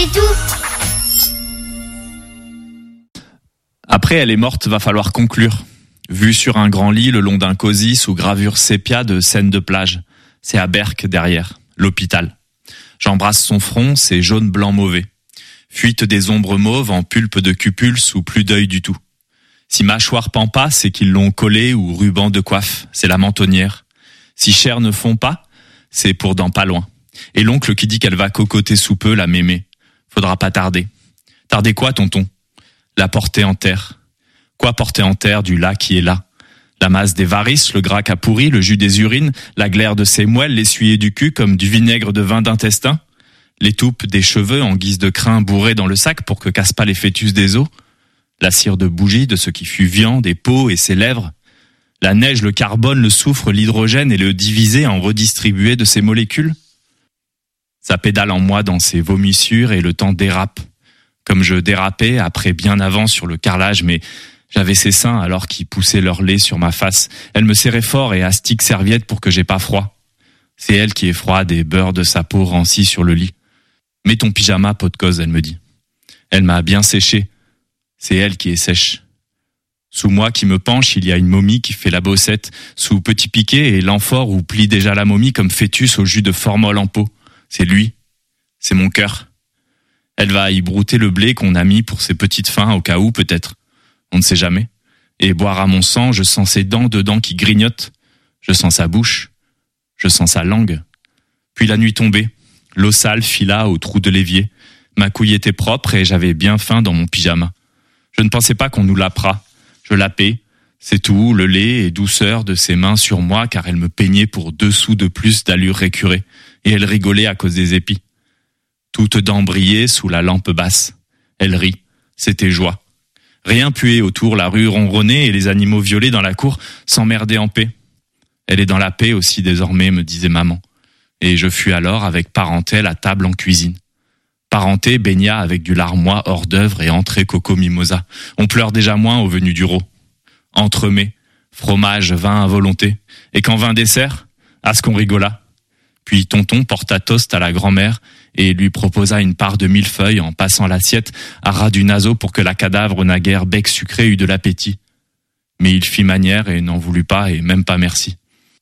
c'est tout. Après, elle est morte, va falloir conclure. Vue sur un grand lit le long d'un cosy sous gravure sépia de scènes de plage. C'est à Berck derrière, l'hôpital. J'embrasse son front, c'est jaune blanc mauvais. Fuite des ombres mauves en pulpe de cupule sous plus d'œil du tout. Si mâchoire pend pas, c'est qu'ils l'ont collé ou ruban de coiffe, c'est la mentonnière. Si chair ne fond pas, c'est pour dans pas loin. Et l'oncle qui dit qu'elle va cocoter sous peu la mémé. Faudra pas tarder. Tarder quoi, tonton? La porter en terre. Quoi porter en terre du là qui est là? La masse des varices, le gras qu'a pourri, le jus des urines, la glaire de ses moelles, l'essuyer du cul comme du vinaigre de vin d'intestin? Les toupes des cheveux en guise de crin bourrés dans le sac pour que cassent pas les fœtus des os? La cire de bougie de ce qui fut viande et peau et ses lèvres? La neige, le carbone, le soufre, l'hydrogène et le divisé en redistribué de ses molécules? Ça pédale en moi dans ses vomissures et le temps dérape. Comme je dérapais après bien avant sur le carrelage, mais j'avais ses seins alors qu'ils poussaient leur lait sur ma face. Elle me serrait fort et astique serviette pour que j'ai pas froid. C'est elle qui est froide et beurre de sa peau rancie sur le lit. Mets ton pyjama, pot de cause, elle me dit. Elle m'a bien séché. C'est elle qui est sèche. Sous moi qui me penche, il y a une momie qui fait la bossette, sous petit piquet et l'amphore où plie déjà la momie comme fœtus au jus de formol en pot. C'est lui. C'est mon cœur. Elle va y brouter le blé qu'on a mis pour ses petites fins au cas où peut-être. On ne sait jamais. Et boire à mon sang, je sens ses dents dedans qui grignotent. Je sens sa bouche. Je sens sa langue. Puis la nuit tombée. L'eau sale fila au trou de l'évier. Ma couille était propre et j'avais bien faim dans mon pyjama. Je ne pensais pas qu'on nous lapera. Je lapais. C'est tout, le lait et douceur de ses mains sur moi car elle me peignait pour 2 sous de plus d'allure récurée. Et elle rigolait à cause des épis. Toutes dents brillaient sous la lampe basse. Elle rit. C'était joie. Rien puait autour, la rue ronronnait et les animaux violets dans la cour s'emmerdaient en paix. Elle est dans la paix aussi désormais, me disait maman. Et je fus alors avec Parentel à table en cuisine. Parenté baigna avec du larmois hors d'œuvre et entrée coco mimosa. On pleure déjà moins au venu du rot. Entremets, fromage, vin à volonté. Et quand vint dessert, à ce qu'on rigola. Puis tonton porta toast à la grand-mère et lui proposa une part de millefeuille en passant l'assiette à ras du naseau pour que la cadavre naguère bec sucré eût de l'appétit. Mais il fit manière et n'en voulut pas et même pas merci.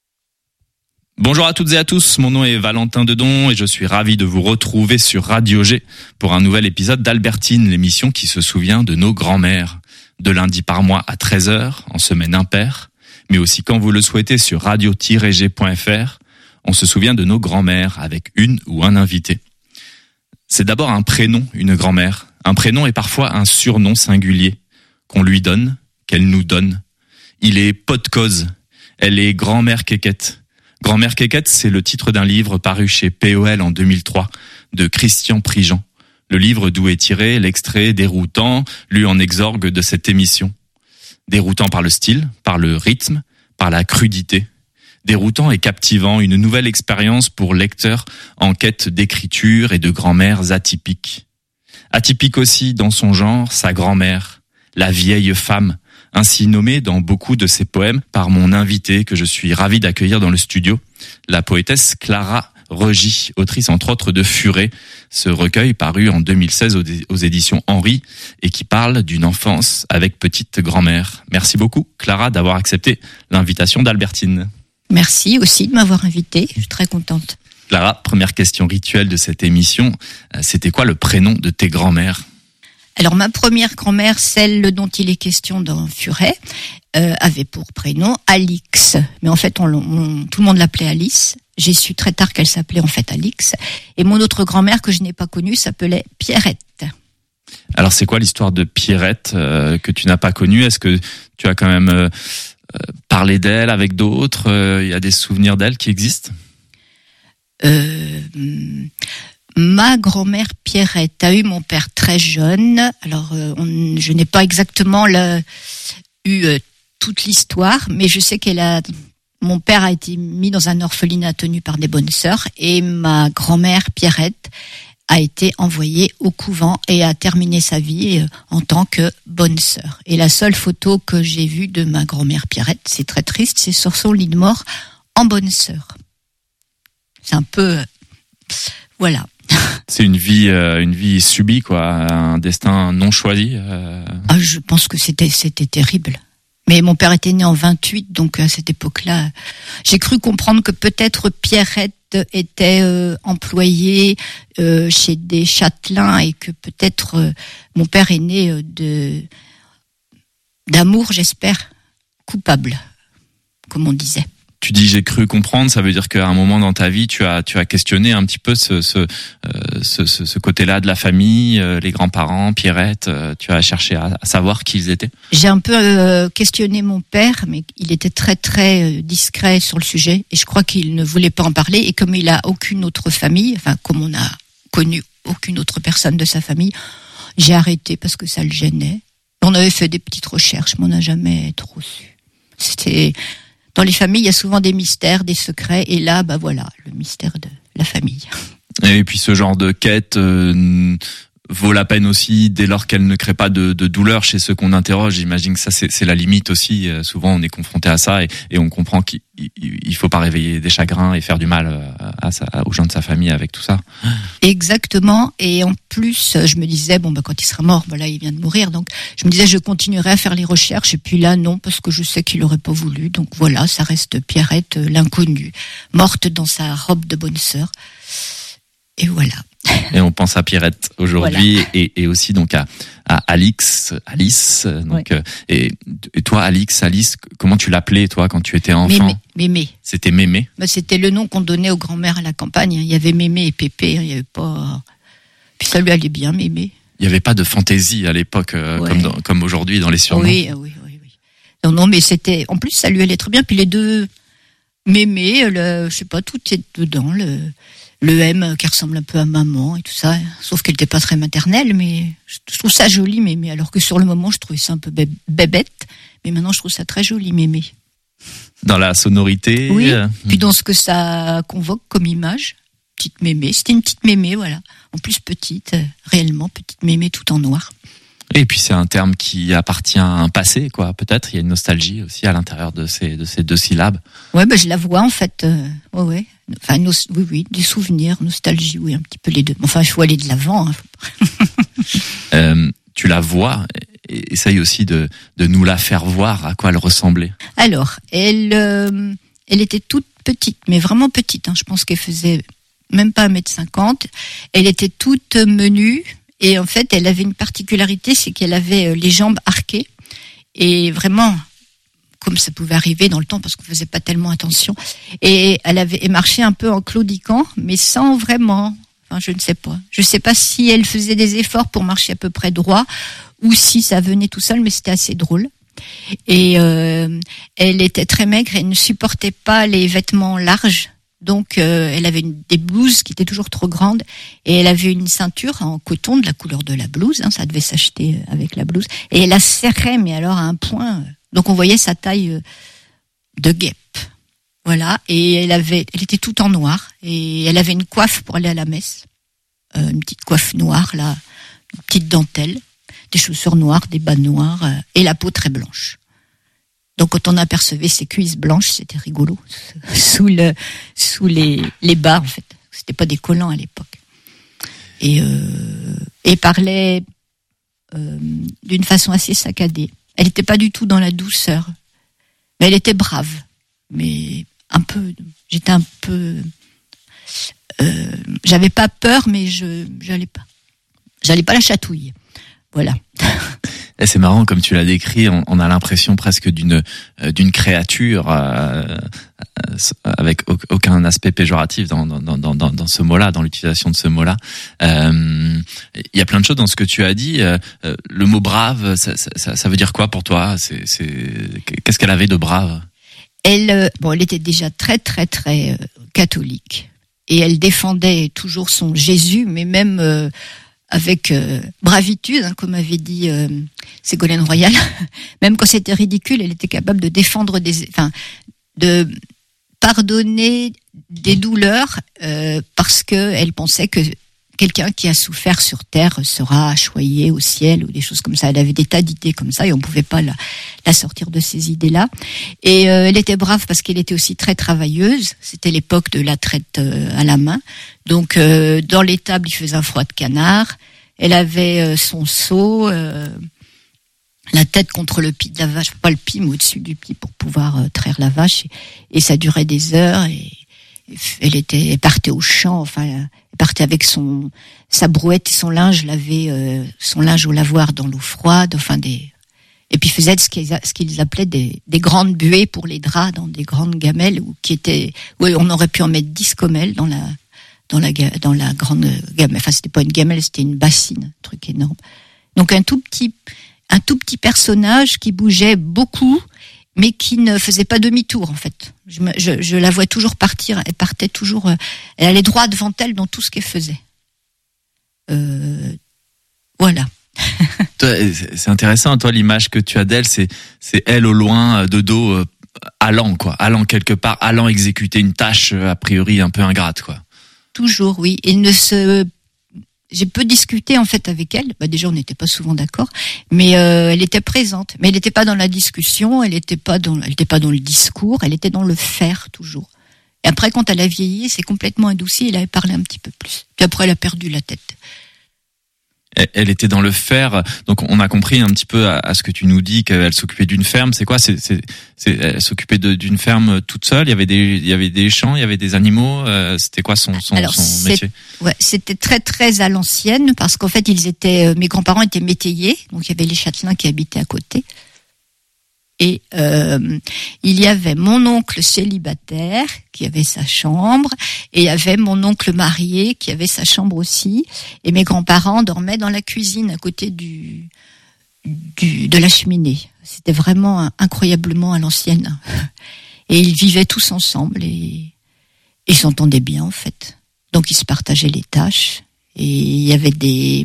Bonjour à toutes et à tous, mon nom est Valentin Dedon et je suis ravi de vous retrouver sur Radio G pour un nouvel épisode d'Albertine, l'émission qui se souvient de nos grands-mères. De lundi par mois à 13h, en semaine impaire, mais aussi quand vous le souhaitez sur radio-g.fr. On se souvient de nos grands-mères avec une ou un invité. C'est d'abord un prénom, une grand-mère. Un prénom et parfois un surnom singulier qu'on lui donne, qu'elle nous donne. Il est pot de cause. Elle est grand-mère Kékette. Grand-mère Kékette, c'est le titre d'un livre paru chez POL en 2003 de Christian Prigent. Le livre d'où est tiré l'extrait déroutant, lu en exorgue de cette émission. Déroutant par le style, par le rythme, par la crudité. Déroutant et captivant, une nouvelle expérience pour lecteurs en quête d'écriture et de grand-mères atypiques. Atypique aussi dans son genre, sa grand-mère, la vieille femme, ainsi nommée dans beaucoup de ses poèmes par mon invité que je suis ravi d'accueillir dans le studio, la poétesse Clara Regy, autrice entre autres de Furet, ce recueil paru en 2016 aux éditions Henry et qui parle d'une enfance avec petite grand-mère. Merci beaucoup Clara d'avoir accepté l'invitation d'Albertine. Merci aussi de m'avoir invitée, je suis très contente. Clara, première question rituelle de cette émission, c'était quoi le prénom de tes grands-mères ? Alors ma première grand-mère, celle dont il est question dans Furet, avait pour prénom Alix. Mais en fait, tout le monde l'appelait Alice. J'ai su très tard qu'elle s'appelait en fait Alix. Et mon autre grand-mère que je n'ai pas connue s'appelait Pierrette. Alors c'est quoi l'histoire de Pierrette que tu n'as pas connue ? Est-ce que tu as quand même parlé d'elle avec d'autres ? Il y a des souvenirs d'elle qui existent ? Ma grand-mère Pierrette a eu mon père très jeune. Alors, je n'ai pas exactement eu toute l'histoire, mais je sais mon père a été mis dans un orphelinat tenu par des bonnes sœurs et ma grand-mère Pierrette a été envoyée au couvent et a terminé sa vie en tant que bonne sœur. Et la seule photo que j'ai vue de ma grand-mère Pierrette, c'est très triste, c'est sur son lit de mort en bonne sœur. C'est un peu... voilà. C'est une vie subie, quoi, un destin non choisi. Ah, je pense que c'était terrible. Mais mon père était né en 28, donc à cette époque-là, j'ai cru comprendre que peut-être Pierrette était employée chez des châtelains et que peut-être mon père est né d'amour, j'espère, coupable, comme on disait. Tu dis j'ai cru comprendre, ça veut dire qu'à un moment dans ta vie, tu as questionné un petit peu ce côté-là de la famille, les grands-parents, Pierrette, tu as cherché à savoir qui ils étaient. J'ai un peu questionné mon père, mais il était très très discret sur le sujet et je crois qu'il ne voulait pas en parler. Et comme il a aucune autre famille, enfin comme on a connu aucune autre personne de sa famille, j'ai arrêté parce que ça le gênait. On avait fait des petites recherches, mais on n'a jamais trop su. Dans les familles, il y a souvent des mystères, des secrets, et là, bah voilà, le mystère de la famille. Et puis ce genre de quête vaut la peine aussi dès lors qu'elle ne crée pas de douleur chez ceux qu'on interroge. J'imagine que ça c'est la limite aussi. Souvent on est confronté à ça et on comprend qu'il faut pas réveiller des chagrins et faire du mal aux gens de sa famille avec tout ça. Exactement. Et en plus, je me disais quand il sera mort, il vient de mourir, donc je me disais je continuerai à faire les recherches. Et puis là non, parce que je sais qu'il aurait pas voulu. Donc voilà, ça reste Pierrette, l'inconnue, morte dans sa robe de bonne sœur. Et voilà. Et on pense à Pierrette aujourd'hui, voilà. et aussi donc à Alice. Donc ouais. Et toi, Alice, comment tu l'appelais toi quand tu étais enfant? Mémé. C'était Mémé. C'était le nom qu'on donnait aux grands-mères à la campagne. Il y avait Mémé et Pépé. Il y avait pas. Puis ça lui allait bien, Mémé. Il y avait pas de fantaisie à l'époque comme aujourd'hui dans les surnoms. Oui. Non, mais c'était. En plus, ça lui allait très bien. Puis les deux Mémé, je sais pas, tout est dedans. Le M qui ressemble un peu à maman et tout ça, sauf qu'elle n'était pas très maternelle, mais je trouve ça joli, Mémé. Alors que sur le moment, je trouvais ça un peu bébête, mais maintenant, je trouve ça très joli, Mémé. Dans la sonorité. Oui, puis dans ce que ça convoque comme image, petite Mémé. C'était une petite Mémé, voilà. En plus petite, réellement, petite Mémé tout en noir. Et puis c'est un terme qui appartient à un passé, quoi. Peut-être il y a une nostalgie aussi à l'intérieur de ces deux syllabes. Ouais, je la vois en fait. Ouais. Enfin, oui, des souvenirs, nostalgie, oui, un petit peu les deux. Enfin, il faut aller de l'avant. Tu la vois, essaye aussi de nous la faire voir, à quoi elle ressemblait. Alors, elle était toute petite, mais vraiment petite. Je pense qu'elle faisait même pas 1m50. Elle était toute menue. Et en fait, elle avait une particularité, c'est qu'elle avait les jambes arquées. Et vraiment, comme ça pouvait arriver dans le temps, parce qu'on faisait pas tellement attention. Et elle marchait un peu en claudiquant, mais sans vraiment. Enfin, je ne sais pas. Je sais pas si elle faisait des efforts pour marcher à peu près droit, ou si ça venait tout seul, mais c'était assez drôle. Et elle était très maigre, elle ne supportait pas les vêtements larges. Donc, elle avait des blouses qui étaient toujours trop grandes et elle avait une ceinture en coton de la couleur de la blouse. Ça devait s'acheter avec la blouse. Et elle la serrait, mais alors à un point. Donc, on voyait sa taille de guêpe. Voilà. Et elle était toute en noir et elle avait une coiffe pour aller à la messe. Une petite coiffe noire, là, une petite dentelle, des chaussures noires, des bas noirs et la peau très blanche. Donc quand on apercevait ses cuisses blanches, c'était rigolo, sous les bas en fait. C'était pas des collants à l'époque. Et parlait d'une façon assez saccadée. Elle n'était pas du tout dans la douceur, mais elle était brave. Mais j'étais un peu, j'avais pas peur, mais j'allais pas la chatouiller. Voilà. Et c'est marrant comme tu l'as décrit, on a l'impression presque d'une créature avec aucun aspect péjoratif dans ce mot-là, dans l'utilisation de ce mot-là. Il y a plein de choses dans ce que tu as dit. Le mot brave, ça veut dire quoi pour toi? Qu'est-ce qu'elle avait de brave? Elle était déjà très très très catholique et elle défendait toujours son Jésus, mais même avec bravitude, comme avait dit Ségolène Royal. Même quand c'était ridicule, elle était capable de défendre de pardonner des douleurs parce que elle pensait qu'elle quelqu'un qui a souffert sur terre sera choyé au ciel ou des choses comme ça. Elle avait des tas d'idées comme ça et on pouvait pas la sortir de ces idées-là. Et elle était brave parce qu'elle était aussi très travailleuse. C'était l'époque de la traite à la main. Donc dans l'étable, il faisait un froid de canard. Elle avait son seau, la tête contre le pied de la vache, pas le pied, mais au-dessus du pied pour pouvoir traire la vache. Et ça durait des heures. Et elle partait au champ, enfin, elle partait avec sa brouette et son linge, lavait son linge au lavoir dans l'eau froide, enfin et puis faisait ce qu'ils appelaient des grandes buées pour les draps dans des grandes gamelles où on aurait pu en mettre 10 comelles dans la grande gamelle. Enfin, c'était pas une gamelle, c'était une bassine, un truc énorme. Donc un tout petit personnage qui bougeait beaucoup, mais qui ne faisait pas demi-tour, en fait. Je la vois toujours partir, elle partait toujours, elle allait droit devant elle dans tout ce qu'elle faisait. Voilà. C'est intéressant, toi, l'image que tu as d'elle, c'est elle au loin, de dos, allant quelque part, allant exécuter une tâche, a priori, un peu ingrate, quoi. Toujours, oui. J'ai peu discuté en fait avec elle. Déjà, on n'était pas souvent d'accord, mais elle était présente. Mais elle n'était pas dans la discussion, elle n'était pas dans le discours, elle était dans le faire toujours. Et après, quand elle a vieilli, c'est complètement adouci. Elle avait parlé un petit peu plus. Puis après, elle a perdu la tête. Elle était dans le faire. Donc, on a compris un petit peu à ce que tu nous dis qu'elle s'occupait d'une ferme. C'est quoi? Elle s'occupait d'une ferme toute seule. Il y avait des champs, il y avait des animaux. C'était quoi son métier? Ouais, c'était très très à l'ancienne parce qu'en fait, mes grands-parents étaient métayers. Donc, il y avait les châtelains qui habitaient à côté. Et il y avait mon oncle célibataire qui avait sa chambre, et il y avait mon oncle marié qui avait sa chambre aussi. Et mes grands-parents dormaient dans la cuisine à côté de la cheminée. C'était vraiment incroyablement à l'ancienne. Et ils vivaient tous ensemble et ils s'entendaient bien en fait. Donc ils se partageaient les tâches. Et ils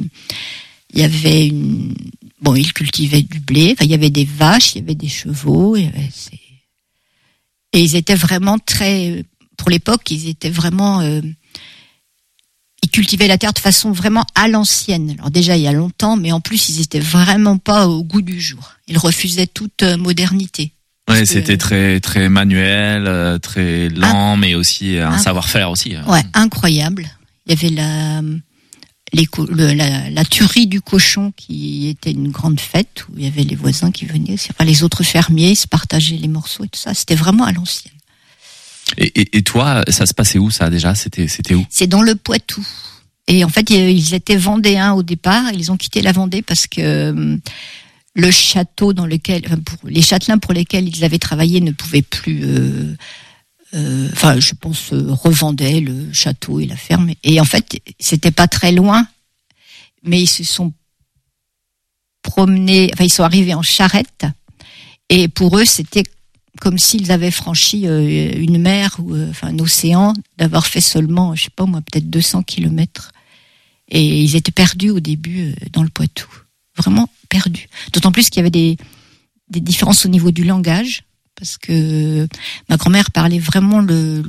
cultivaient du blé. Enfin, il y avait des vaches, il y avait des chevaux. Et ils étaient vraiment pour l'époque, ils étaient vraiment, ils cultivaient la terre de façon vraiment à l'ancienne. Alors déjà, il y a longtemps, mais en plus, ils étaient vraiment pas au goût du jour. Ils refusaient toute modernité. Ouais, c'était très, très manuel, très lent, mais aussi un savoir-faire aussi. Ouais, incroyable. Il y avait la tuerie du cochon qui était une grande fête où il y avait les voisins qui venaient, enfin les autres fermiers se partageaient les morceaux et tout ça. C'était vraiment à l'ancienne. Et toi, ça se passait où ça déjà? C'était où? C'est dans le Poitou. Et en fait, ils étaient vendéens au départ. Ils ont quitté la Vendée parce que le château pour les châtelains pour lesquels ils avaient travaillé ne pouvaient plus. Je pense, revendaient le château et la ferme. Et en fait, c'était pas très loin, mais ils se sont promenés, ils sont arrivés en charrette. Et pour eux, c'était comme s'ils avaient franchi une mer ou un océan, d'avoir fait seulement, je sais pas moi, peut-être 200 kilomètres. Et ils étaient perdus au début dans le Poitou. Vraiment perdus. D'autant plus qu'il y avait des différences au niveau du langage. Parce que ma grand-mère parlait vraiment le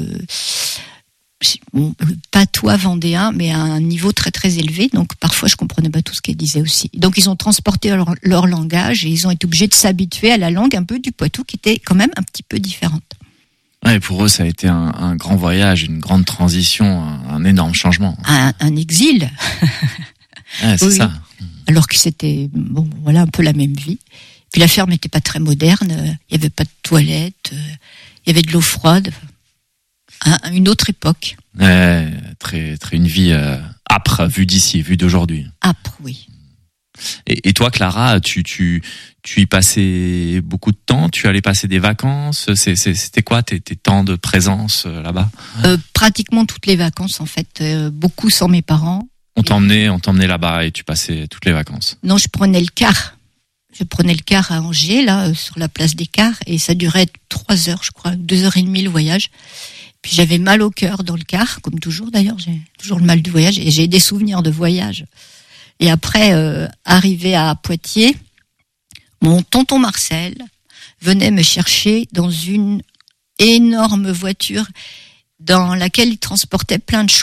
patois vendéen, mais à un niveau très très élevé. Donc parfois je comprenais pas tout ce qu'elle disait aussi. Donc ils ont transporté leur langage et ils ont été obligés de s'habituer à la langue un peu du Poitou qui était quand même un petit peu différente. Ouais, pour eux ça a été un grand voyage, une grande transition, un énorme changement. Un exil. Ouais, c'est ça. Alors que c'était un peu la même vie. Puis la ferme n'était pas très moderne, il n'y avait pas de toilettes, il y avait de l'eau froide. Une autre époque. Très, très une vie âpre, vue d'ici, vue d'aujourd'hui. Âpre, oui. Et toi, Clara, tu y passais beaucoup de temps? Tu allais passer des vacances? C'était quoi tes temps de présence là-bas? Pratiquement toutes les vacances, en fait. Beaucoup sans mes parents. On t'emmenait là-bas et tu passais toutes les vacances? Non, je prenais le car. Je prenais le car à Angers, là, sur la place des cars, et ça durait 3 heures, je crois, 2h30 le voyage. Puis j'avais mal au cœur dans le car, comme toujours d'ailleurs, j'ai toujours le mal du voyage, et j'ai des souvenirs de voyage. Et après, arrivé à Poitiers, mon tonton Marcel venait me chercher dans une énorme voiture dans laquelle il transportait plein de choses,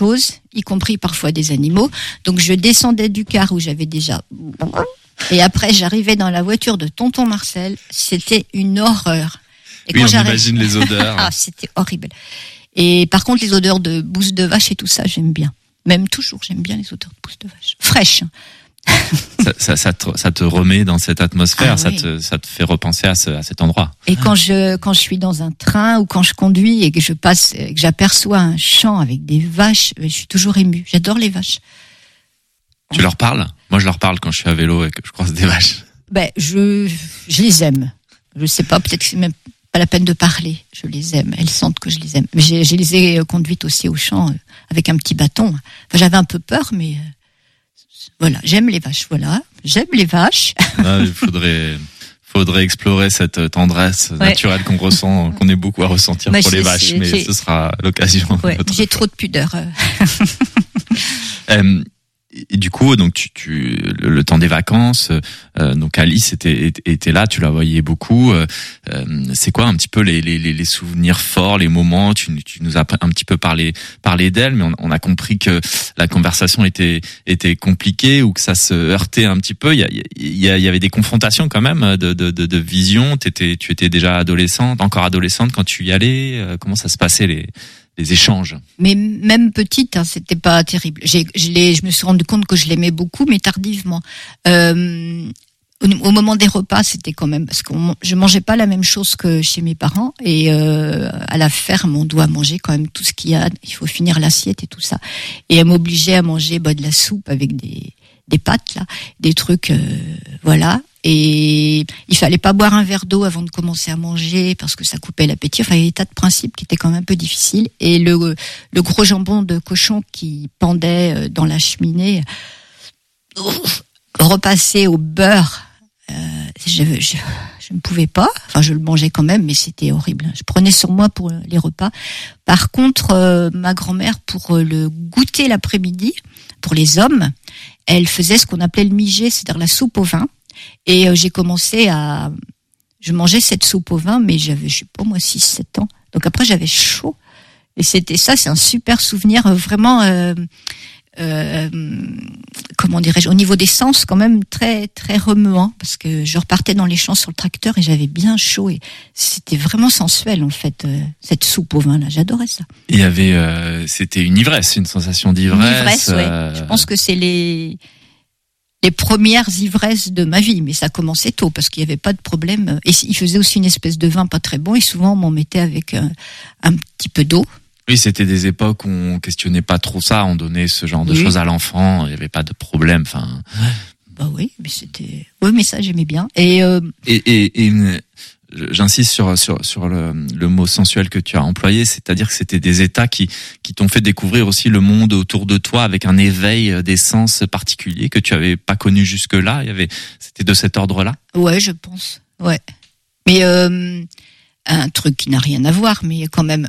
y compris parfois des animaux. Donc je descendais du car où j'avais déjà... Et après, j'arrivais dans la voiture de tonton Marcel. C'était une horreur. Et oui, on imagine les odeurs. Ah, c'était horrible. Et par contre, les odeurs de bouse de vache et tout ça, j'aime bien. Même toujours, j'aime bien les odeurs de bouse de vache. Fraîches. Ça te remet dans cette atmosphère, Ah, oui. ça te fait repenser à cet endroit. Et quand je suis dans un train ou quand je conduis et que je passe, que j'aperçois un champ avec des vaches, je suis toujours émue. J'adore les vaches. Tu leur parles? Moi, je leur parle quand je suis à vélo et que je croise des vaches. Ben, je les aime. Je sais pas, peut-être que c'est même pas la peine de parler. Je les aime. Elles sentent que je les aime. Mais je les ai conduites aussi au champ avec un petit bâton. Enfin, j'avais un peu peur, mais voilà, j'aime les vaches. Voilà, j'aime les vaches. Ah, il faudrait explorer cette tendresse naturelle qu'on ressent, qu'on est beaucoup à ressentir pour les vaches, mais ce sera l'occasion. Ouais, j'ai trop de pudeur. Et du coup, donc le temps des vacances, donc Alice était là, tu la voyais beaucoup. C'est quoi un petit peu les souvenirs forts, les moments? Tu nous as un petit peu parlé d'elle, mais on a compris que la conversation était compliquée ou que ça se heurtait un petit peu. Il y avait des confrontations quand même de vision. Tu étais déjà encore adolescente quand tu y allais. Comment ça se passait les échanges? Mais même petite, hein, c'était pas terrible. Je me suis rendu compte que je l'aimais beaucoup, mais tardivement. Au moment des repas, c'était quand même parce que je mangeais pas la même chose que chez mes parents et à la ferme, on doit manger quand même tout ce qu'il y a. Il faut finir l'assiette et tout ça. Et elle m'obligeait à manger de la soupe avec des pâtes là, des trucs, voilà. Et il fallait pas boire un verre d'eau avant de commencer à manger parce que ça coupait l'appétit. Enfin, il y avait des tas de principes qui étaient quand même un peu difficiles. Et le gros jambon de cochon qui pendait dans la cheminée, repassé au beurre, je ne pouvais pas. Enfin, je le mangeais quand même, mais c'était horrible. Je prenais sur moi pour les repas. Par contre, ma grand-mère, pour le goûter l'après-midi, pour les hommes, elle faisait ce qu'on appelait le mijet, c'est-à-dire la soupe au vin. Et je mangeais cette soupe au vin, mais j'avais, je sais pas moi, 6-7 ans. Donc après, j'avais chaud. Et c'est un super souvenir, vraiment, comment dirais-je, au niveau des sens, quand même, très, très remuant, parce que je repartais dans les champs sur le tracteur et j'avais bien chaud et c'était vraiment sensuel, en fait, cette soupe au vin, là. J'adorais ça. Il y avait, c'était une ivresse, une sensation d'ivresse. Une ivresse, ouais. Je pense que c'est les premières ivresses de ma vie, mais ça commençait tôt parce qu'il n'y avait pas de problème. Et il faisait aussi une espèce de vin pas très bon et souvent on m'en mettait avec un petit peu d'eau. Oui, c'était des époques où on questionnait pas trop ça, on donnait ce genre de choses à l'enfant, il n'y avait pas de problème. Enfin. Bah oui, mais oui, mais ça j'aimais bien. Et j'insiste sur le mot sensuel que tu as employé, c'est-à-dire que c'était des états qui t'ont fait découvrir aussi le monde autour de toi avec un éveil des sens particuliers que tu avais pas connu jusque-là. C'était de cet ordre-là. Ouais, je pense. Ouais. Mais un truc qui n'a rien à voir, mais quand même,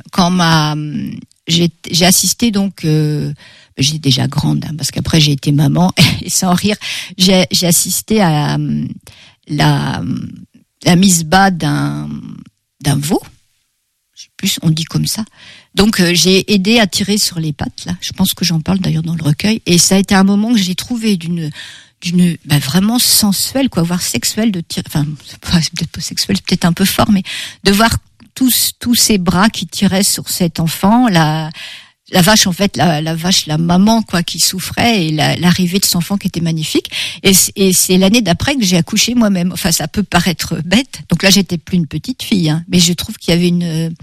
j'ai assisté donc. J'étais déjà grande, hein, parce qu'après j'ai été maman et sans rire, j'ai assisté à la mise bas d'un veau. Je sais plus, on dit comme ça. Donc j'ai aidé à tirer sur les pattes là. Je pense que j'en parle d'ailleurs dans le recueil. Et ça a été un moment que j'ai trouvé d'une vraiment sensuelle, quoi, voire sexuelle, enfin c'est peut-être pas sexuel, c'est peut-être un peu fort, mais de voir tous ces bras qui tiraient sur cet enfant, la vache, en fait, la vache, la maman, quoi, qui souffrait, et l'arrivée de cet enfant qui était magnifique. Et c'est l'année d'après que j'ai accouché moi-même. Enfin, ça peut paraître bête. Donc là, j'étais plus une petite fille, hein, mais je trouve qu'il y avait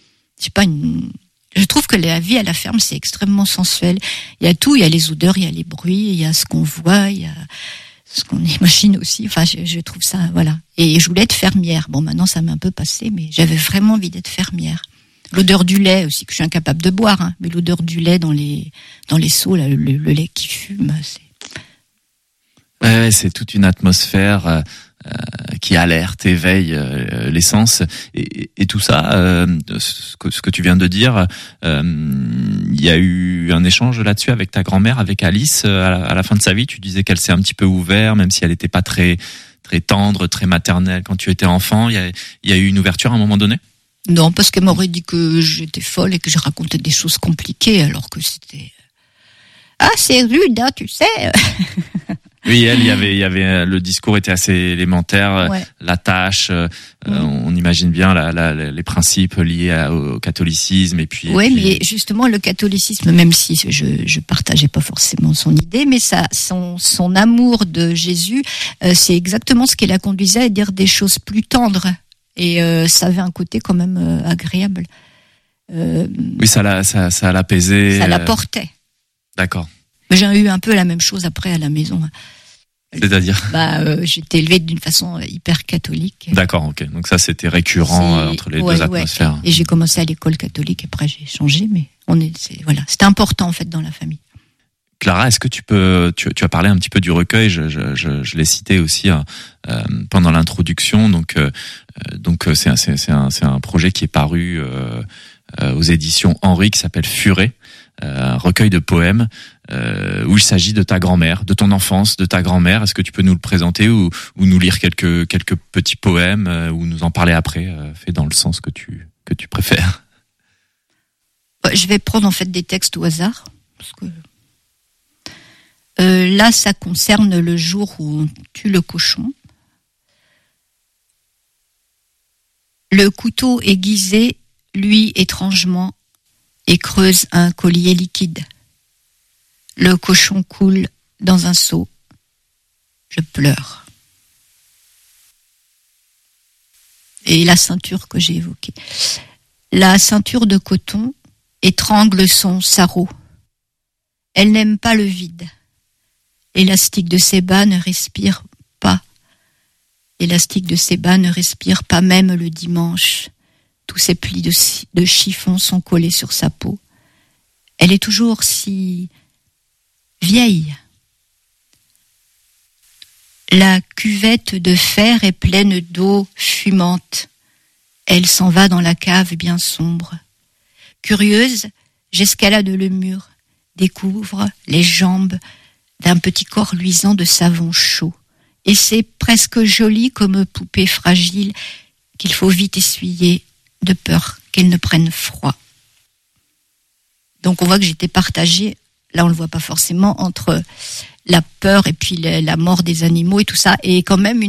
je trouve que la vie à la ferme, c'est extrêmement sensuel. Il y a tout, il y a les odeurs, il y a les bruits, il y a ce qu'on voit, il y a ce qu'on imagine aussi. Enfin, je trouve ça, voilà. Et je voulais être fermière. Bon, maintenant, ça m'est un peu passé, mais j'avais vraiment envie d'être fermière. L'odeur du lait aussi, que je suis incapable de boire, hein, mais l'odeur du lait dans les seaux, là, le lait qui fume, c'est... Ouais, c'est toute une atmosphère qui alerte, éveille les sens et tout ça. Ce que tu viens de dire, il y a eu un échange là-dessus avec ta grand-mère, avec Alice à la fin de sa vie. Tu disais qu'elle s'est un petit peu ouverte, même si elle n'était pas très très tendre, très maternelle quand tu étais enfant. Il y a eu une ouverture à un moment donné? Non, parce qu'elle m'aurait dit que j'étais folle et que je racontais des choses compliquées, alors que c'était... c'est rude, hein, tu sais. Oui, il y avait le discours était assez élémentaire, Ouais. la tâche, on imagine bien les principes liés au catholicisme et puis. Oui, mais justement le catholicisme, même si je partageais pas forcément son idée, mais son amour de Jésus, c'est exactement ce qui la conduisait à dire des choses plus tendres, et ça avait un côté quand même agréable. Oui, ça l'apaisait. Ça la portait. D'accord. J'ai eu un peu la même chose après à la maison. C'est-à-dire j'étais élevée d'une façon hyper catholique. D'accord, ok. Donc ça, c'était récurrent entre les deux atmosphères. Ouais. Et j'ai commencé à l'école catholique, après j'ai changé, mais c'était important en fait dans la famille. Clara, est-ce que tu as parlé un petit peu du recueil, je l'ai cité aussi pendant l'introduction, donc c'est un projet qui est paru aux éditions Henri, qui s'appelle Furet, un recueil de poèmes où il s'agit de ta grand-mère, de ton enfance, de ta grand-mère. Est-ce que tu peux nous le présenter ou nous lire quelques petits poèmes ou nous en parler après, fait dans le sens que tu préfères? Je vais prendre en fait des textes au hasard, parce que là ça concerne le jour où on tue le cochon. Le couteau aiguisé, lui étrangement, et creuse un collier liquide. Le cochon coule dans un seau. Je pleure. Et la ceinture que j'ai évoquée. La ceinture de coton étrangle son sarrau. Elle n'aime pas le vide. L'élastique de ses bas ne respire pas. L'élastique de ses bas ne respire pas même le dimanche. Tous ses plis de chiffon sont collés sur sa peau. Elle est toujours si vieille. La cuvette de fer est pleine d'eau fumante. Elle s'en va dans la cave bien sombre. Curieuse, j'escalade le mur, découvre les jambes d'un petit corps luisant de savon chaud. Et c'est presque joli comme poupée fragile qu'il faut vite essuyer de peur qu'elle ne prenne froid. Donc on voit que j'étais partagée, là on le voit pas forcément, entre la peur et puis la mort des animaux et tout ça, et quand même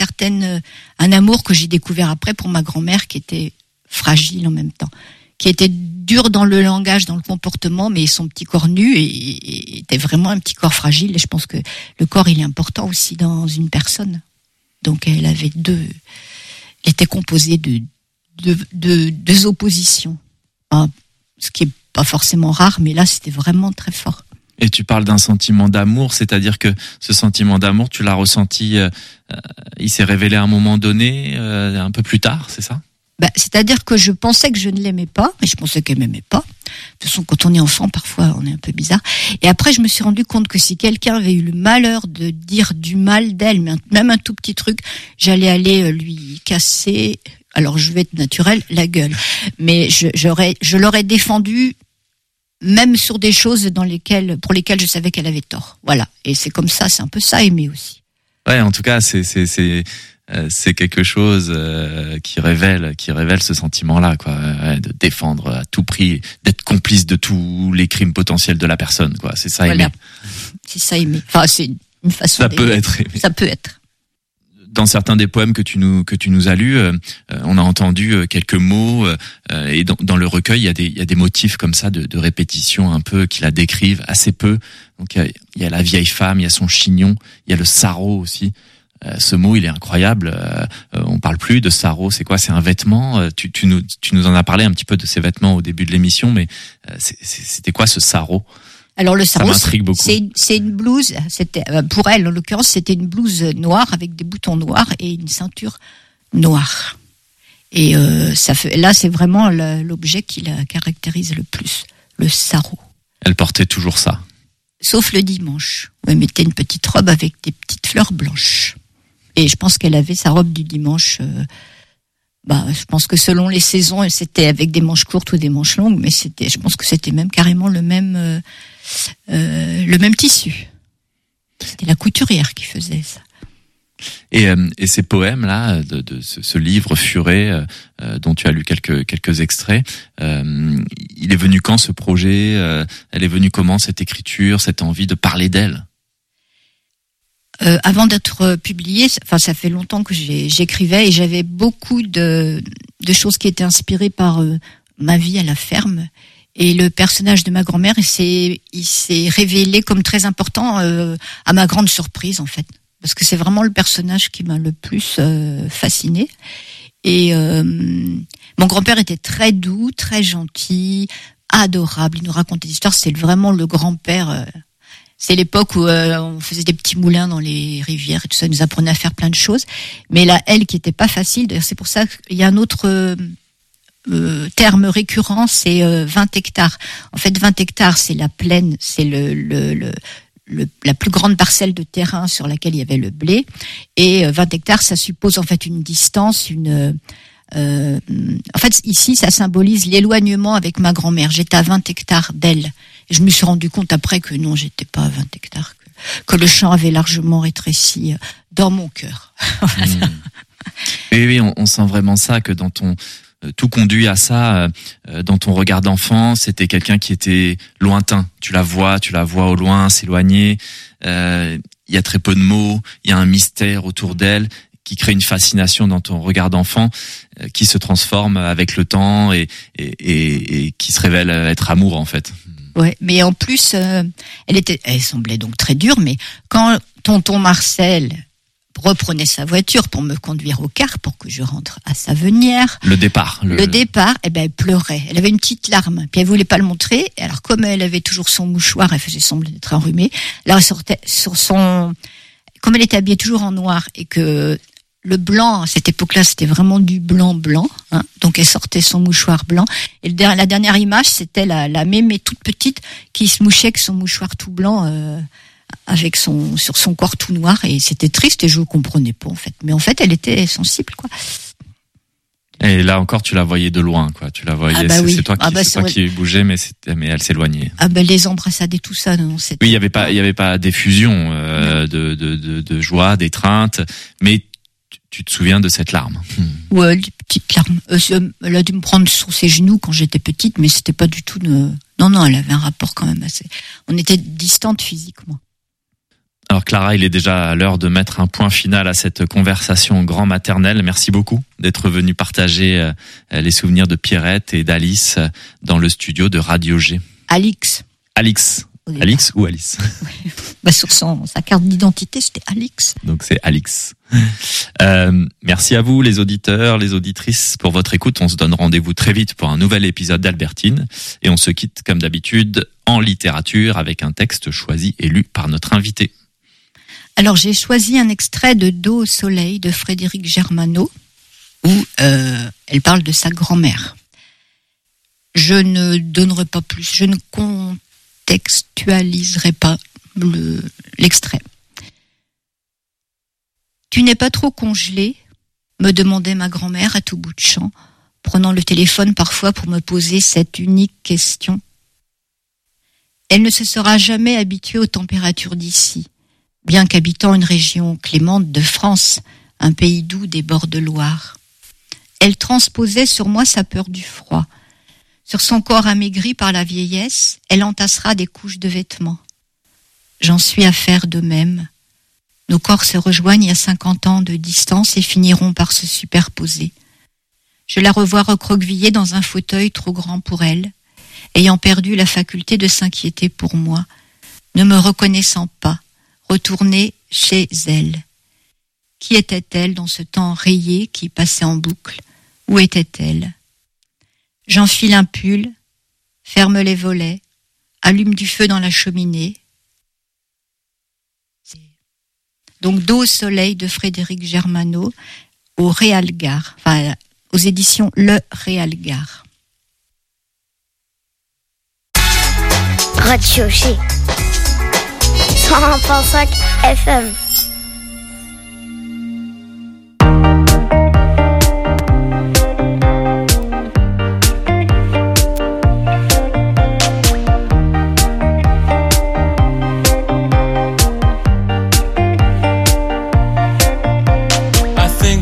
un amour que j'ai découvert après pour ma grand-mère, qui était fragile en même temps, qui était dure dans le langage, dans le comportement, mais son petit corps nu était vraiment un petit corps fragile. Et je pense que le corps, il est important aussi dans une personne. Donc elle était composée de deux oppositions, ce qui est pas forcément rare, mais là c'était vraiment très fort. Et tu parles d'un sentiment d'amour, c'est-à-dire que ce sentiment d'amour, tu l'as ressenti, il s'est révélé à un moment donné, un peu plus tard, c'est ça? C'est-à-dire que je pensais que je ne l'aimais pas, mais je pensais qu'elle m'aimait pas. De toute façon, quand on est enfant, parfois on est un peu bizarre. Et après, je me suis rendu compte que si quelqu'un avait eu le malheur de dire du mal d'elle, même un tout petit truc, j'allais aller lui casser, alors je vais être naturelle, la gueule. Mais je l'aurais défendue, même sur des choses pour lesquelles je savais qu'elle avait tort. Voilà. Et c'est comme ça, c'est un peu ça, aimer aussi. Ouais, en tout cas, c'est quelque chose qui révèle ce sentiment-là, quoi, de défendre à tout prix, d'être complice de tous les crimes potentiels de la personne, quoi. C'est ça, aimer. Voilà. C'est ça, aimer. Enfin, c'est une façon. Ça peut être aimé. Ça peut être. Dans certains des poèmes que tu nous as lus, on a entendu quelques mots, et dans le recueil, il y a des motifs comme ça de répétition un peu qui la décrivent assez peu. Donc il y a la vieille femme, il y a son chignon, il y a le sarrau aussi. Ce mot, il est incroyable. On parle plus de sarrau. C'est quoi? C'est un vêtement. Tu nous en as parlé un petit peu de ces vêtements au début de l'émission, mais c'était quoi ce sarrau? Alors le sarrau, c'est une blouse. C'était pour elle, en l'occurrence, c'était une blouse noire avec des boutons noirs et une ceinture noire. Et là, c'est vraiment l'objet qui la caractérise le plus, le sarrau. Elle portait toujours ça. Sauf le dimanche, où elle mettait une petite robe avec des petites fleurs blanches. Et je pense qu'elle avait sa robe du dimanche. Je pense que selon les saisons, c'était avec des manches courtes ou des manches longues, mais je pense que c'était même carrément le même tissu. C'était la couturière qui faisait ça. Et ces poèmes-là, de ce livre Furet, dont tu as lu quelques extraits, il est venu quand ce projet? Elle est venue comment, cette écriture, cette envie de parler d'elle? Avant d'être publié, ça fait longtemps que j'écrivais et j'avais beaucoup de choses qui étaient inspirées par ma vie à la ferme. Et le personnage de ma grand-mère, il s'est révélé comme très important à ma grande surprise, en fait. Parce que c'est vraiment le personnage qui m'a le plus fascinée. Et mon grand-père était très doux, très gentil, adorable. Il nous racontait des histoires. C'est vraiment le grand-père. C'est l'époque où on faisait des petits moulins dans les rivières et tout ça. Il nous apprenait à faire plein de choses. Mais là, elle qui était pas facile. D'ailleurs, c'est pour ça qu'il y a un autre terme récurrent, c'est 20 hectares. En fait, 20 hectares, c'est la plaine, c'est la plus grande parcelle de terrain sur laquelle il y avait le blé. Et 20 hectares, ça suppose en fait une distance, en fait, ici, ça symbolise l'éloignement avec ma grand-mère. J'étais à 20 hectares d'elle. Et je me suis rendu compte après que non, j'étais pas à 20 hectares, que le champ avait largement rétréci dans mon cœur. Oui, on sent vraiment ça, que dans tout conduit à ça, dans ton regard d'enfant, c'était quelqu'un qui était lointain. Tu la vois au loin, s'éloigner. Il y a très peu de mots, il y a un mystère autour d'elle qui crée une fascination dans ton regard d'enfant, qui se transforme avec le temps et qui se révèle être amour, en fait. Ouais, mais en plus, elle semblait donc très dure, mais quand tonton Marcel reprenait sa voiture pour me conduire au car pour que je rentre à Savenière. Le départ, elle pleurait. Elle avait une petite larme, puis elle voulait pas le montrer. Alors comme elle avait toujours son mouchoir, elle faisait semblant d'être enrhumée. Là, elle sortait comme elle était habillée toujours en noir et que le blanc à cette époque-là, c'était vraiment du blanc, hein. Donc elle sortait son mouchoir blanc. Et la dernière image, c'était la mémé toute petite qui se mouchait avec son mouchoir tout blanc. Sur son corps tout noir, et c'était triste et je ne comprenais pas, en fait. Mais en fait, elle était sensible, quoi. Et là encore, tu la voyais de loin, quoi. Tu la voyais, c'est toi qui bougeais, mais elle s'éloignait. Les embrassades et tout ça, non, c'était... Oui, il y avait pas d'effusion, de joie, d'étreinte, mais tu te souviens de cette larme. Ouais, les petites larmes. Elle a dû me prendre sur ses genoux quand j'étais petite, mais c'était pas du tout Non, elle avait un rapport quand même assez... On était distantes physiquement. Alors Clara, il est déjà l'heure de mettre un point final à cette conversation grand maternelle. Merci beaucoup d'être venue partager les souvenirs de Pierrette et d'Alice dans le studio de Radio G. Alix ou Alice? Sur sa carte d'identité, c'était Alix. Donc c'est Alix. Merci à vous les auditeurs, les auditrices pour votre écoute. On se donne rendez-vous très vite pour un nouvel épisode d'Albertine et on se quitte comme d'habitude en littérature avec un texte choisi et lu par notre invité. Alors j'ai choisi un extrait de Dos au soleil de Frédéric Germano où elle parle de sa grand-mère. Je ne donnerai pas plus, je ne contextualiserai pas l'extrait. Tu n'es pas trop congelé, me demandait ma grand-mère à tout bout de champ, prenant le téléphone parfois pour me poser cette unique question. Elle ne se sera jamais habituée aux températures d'ici, bien qu'habitant une région clémente de France, un pays doux des bords de Loire. Elle transposait sur moi sa peur du froid. Sur son corps amaigri par la vieillesse, elle entassera des couches de vêtements. J'en suis à faire de même. Nos corps se rejoignent à 50 ans de distance et finiront par se superposer. Je la revois recroquevillée dans un fauteuil trop grand pour elle, ayant perdu la faculté de s'inquiéter pour moi, ne me reconnaissant pas, retournée chez elle. Qui était-elle dans ce temps rayé qui passait en boucle? Où était-elle? J'enfile un pull, ferme les volets, allume du feu dans la cheminée. Donc Dos au soleil de Frédéric Germano au Réalgare, aux éditions Le Réalgare. Radio G 101.5 FM.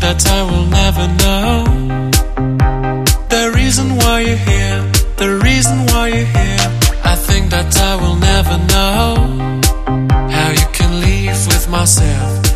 that I will never know the reason why you're here, the reason why you're here. I think that I will never know how you can leave with myself.